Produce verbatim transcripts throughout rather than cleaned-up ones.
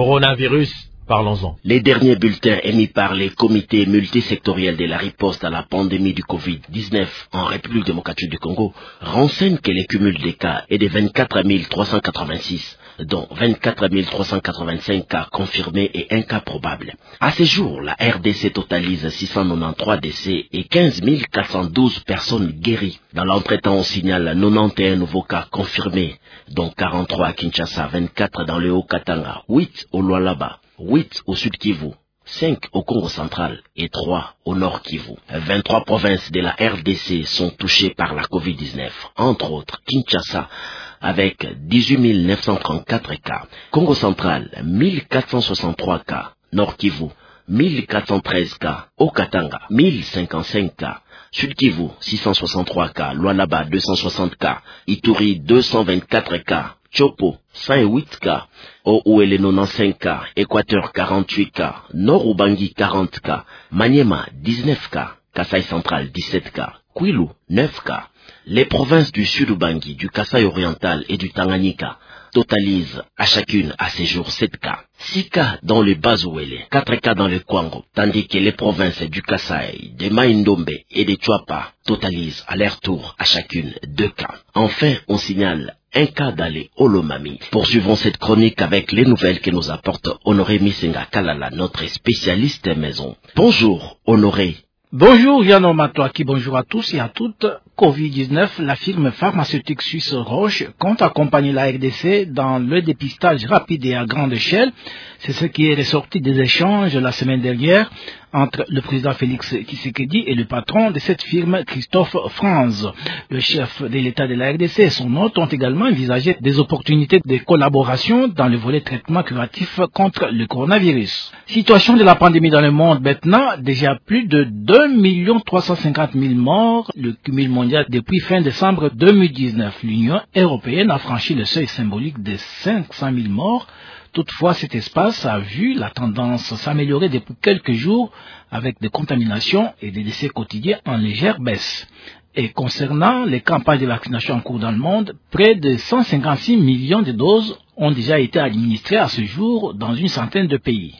Coronavirus, parlons-en. Les derniers bulletins émis par les comités multisectoriels de la riposte à la pandémie du covid dix-neuf en République démocratique du Congo renseignent que le cumul des cas est de vingt-quatre mille trois cent quatre-vingt-six, dont vingt-quatre mille trois cent quatre-vingt-cinq cas confirmés et un cas probable. À ce jour, la R D C totalise six cent quatre-vingt-treize décès et quinze mille quatre cent douze personnes guéries. Dans l'entretemps, on signale quatre-vingt-onze nouveaux cas confirmés, dont quarante-trois à Kinshasa, vingt-quatre dans le Haut-Katanga, huit au Lualaba, huit au Sud Kivu, cinq au Congo central et trois au Nord Kivu. vingt-trois provinces de la R D C sont touchées par la covid dix-neuf, entre autres Kinshasa avec dix-huit mille neuf cent trente-quatre cas, Congo central mille quatre cent soixante-trois cas, Nord Kivu mille quatre cent treize cas, Haut-Katanga mille cinquante-cinq cas, Sud Kivu six cent soixante-trois cas, Lualaba deux cent soixante cas, Ituri deux cent vingt-quatre cas, Chopo cent huit cas, Ouele quatre-vingt-quinze cas, Équateur quarante-huit cas, Nord Ubangi quarante cas, Maniema dix-neuf cas, Kasaï central dix-sept cas, Kwilu neuf cas. Les provinces du Sud Ubangi, du Kasaï oriental et du Tanganyika totalisent à chacune à ces jours sept cas. six cas dans le Bas-Ouele, quatre cas dans le Kwango, tandis que les provinces du Kasaï, de Maïndombe et de Chouapa totalisent à leur tour à chacune deux cas. Enfin, on signale un cas dans les Olomami. Poursuivons cette chronique avec les nouvelles que nous apporte Honoré Misenga Kalala, notre spécialiste maison. Bonjour Honoré. Bonjour Yann Matoaki, bonjour à tous et à toutes. covid dix-neuf, la firme pharmaceutique suisse Roche compte accompagner la R D C dans le dépistage rapide et à grande échelle. C'est ce qui est ressorti des échanges la semaine dernière entre le président Félix Tshisekedi et le patron de cette firme, Christophe Franz. Le chef de l'État de la R D C et son hôte ont également envisagé des opportunités de collaboration dans le volet traitement curatif contre le coronavirus. Situation de la pandémie dans le monde maintenant, déjà plus de deux millions trois cent cinquante mille morts, le cumul mondial depuis fin décembre deux mille dix-neuf. L'Union européenne a franchi le seuil symbolique de cinq cent mille morts. Toutefois, cet espace a vu la tendance s'améliorer depuis quelques jours avec des contaminations et des décès quotidiens en légère baisse. Et concernant les campagnes de vaccination en cours dans le monde, près de cent cinquante-six millions de doses ont déjà été administrées à ce jour dans une centaine de pays.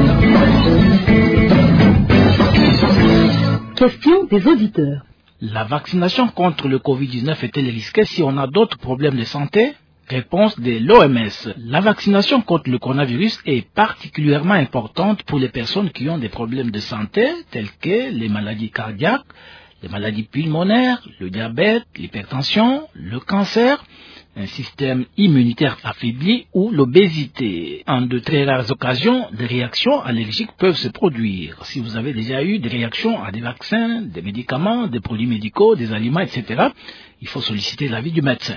Question des auditeurs. La vaccination contre le covid dix-neuf est-elle risquée si on a d'autres problèmes de santé? Réponse de l'O M S. La vaccination contre le coronavirus est particulièrement importante pour les personnes qui ont des problèmes de santé tels que les maladies cardiaques, les maladies pulmonaires, le diabète, l'hypertension, le cancer, un système immunitaire affaibli ou l'obésité. En de très rares occasions, des réactions allergiques peuvent se produire. Si vous avez déjà eu des réactions à des vaccins, des médicaments, des produits médicaux, des aliments, et cetera, il faut solliciter l'avis du médecin.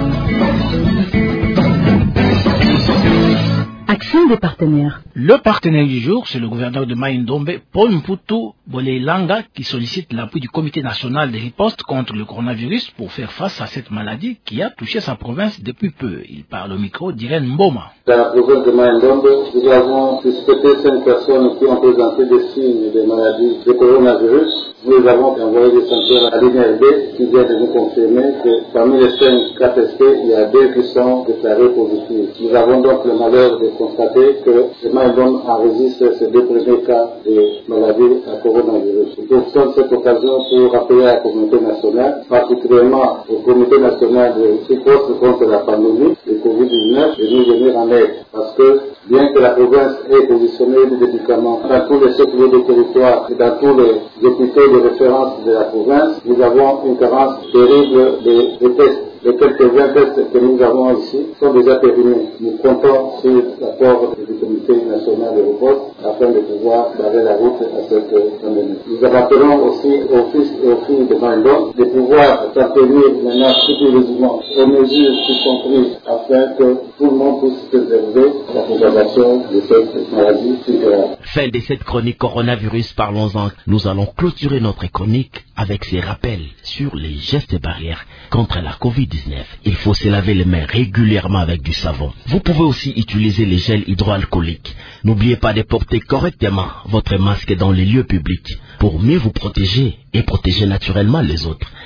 Action des partenaires. Le partenaire du jour, c'est le gouverneur de Maïndombe, Paul Mputu Bolelanga, qui sollicite l'appui du Comité national de riposte contre le coronavirus pour faire face à cette maladie qui a touché sa province depuis peu. Il parle au micro d'Irène Mboma. Dans la province de Maïndombe, nous avons suspecté cinq personnes qui ont présenté des signes de maladie de coronavirus. Nous avons envoyé des sanctions à l'I N R B qui vient de nous confirmer que parmi les cinq cas testés, il y a deux qui sont déclarés positifs. Nous avons donc le malheur de constater que le Maïndombe enregistre ces deux premiers cas de maladie à coronavirus. Je profite de cette occasion pour rappeler à la communauté nationale, particulièrement au comité national de riposte contre la pandémie de covid dix-neuf, de nous venir en aide. Parce que bien que la province ait positionné des médicaments dans tous les chefs-lieux de territoire et dans tous les hôpitaux de référence de la province, nous avons une carence terrible de, de tests. Les quelques vingt tests que nous avons ici sont déjà périmés. Nous comptons sur l'apport du comité national de riposte afin de pouvoir barrer la route à cette pandémie. Nous appellerons aussi aux fils et aux filles de Maïndombe de pouvoir s'en tenir maintenant scrupuleusement aux mesures qui sont prises afin que tout le monde puisse préserver la propagation de cette maladie si grave. Fin de cette chronique coronavirus, parlons-en. Nous allons clôturer notre chronique avec ces rappels sur les gestes barrières contre la covid dix-neuf. Il faut se laver les mains régulièrement avec du savon. Vous pouvez aussi utiliser les gels hydroalcooliques. N'oubliez pas de porter correctement votre masque dans les lieux publics pour mieux vous protéger et protéger naturellement les autres.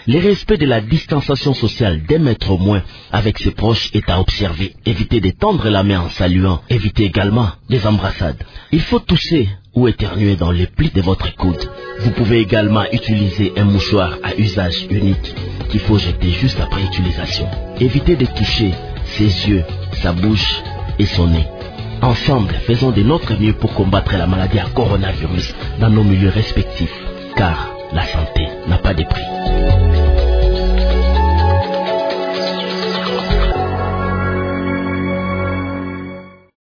Le respect de la distanciation sociale d'un mètre au moins avec ses proches est à observer. Évitez de tendre la main en saluant. Évitez également des embrassades. Il faut tousser ou éternuer dans les plis de votre coude. Vous pouvez également utiliser un mouchoir à usage unique qu'il faut jeter juste après utilisation. Évitez de toucher ses yeux, sa bouche et son nez. Ensemble, faisons de notre mieux pour combattre la maladie à coronavirus dans nos milieux respectifs, car la santé n'a pas de prix.